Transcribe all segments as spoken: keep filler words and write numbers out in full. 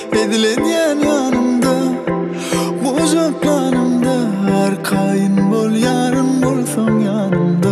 Edilen yanımda, bozuklarımda, arkayın bol, yarın bolsam yanımda.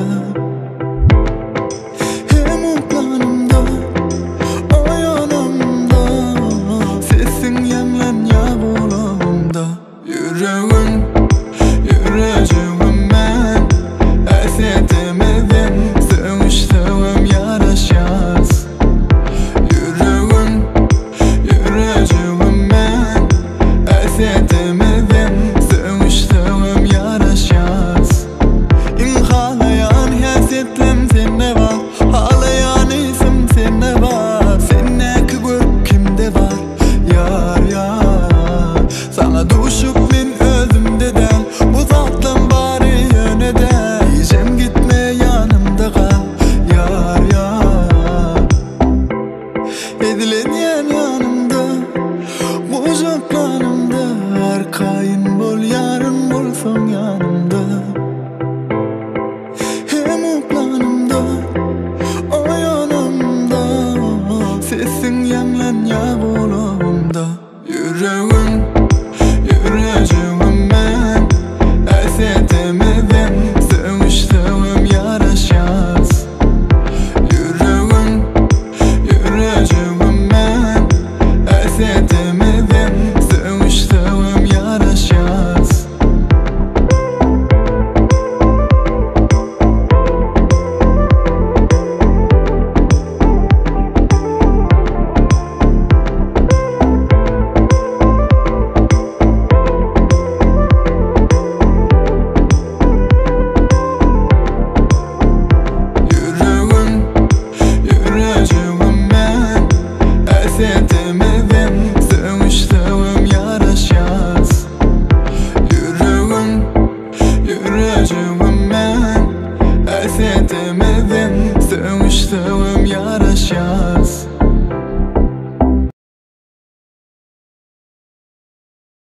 Hem umutlarımda, o yanımda, sesin yanlan ya kulağımda. Yüreğin, yüreğim ben, esetemeden, seviştevim yaraşmaz. Yüreğin, yüreğim ben, esetemeden, seviştevim yaraşmaz. İnhalayan hasetlem sende var, halayan isim sende var. Sendeki gök kimde var, yar yar. Sana düşüp men özümdeden, uzattım bari yöneden. Diyeceğim gitme yanımda kal, yar yar. Edilen yanımda, bozuklarımda, arkayın bol, yarın bolsam yanımda. Hem umutlarımda, o yanımda, sesin yanlan ya kulağımda. Yüreğin, yüreğim ben, esetemeden, seviştevim yaraşmaz. Yüreğin, yüreğim ben, esetemeden, seviştevim yaraşmaz. Yüreğin, yüreğim ben, esetemeden, seviştevim yaraşmaz. Yüreğin, yüreğim ben, esetemeden, seviştevim yaraşmaz.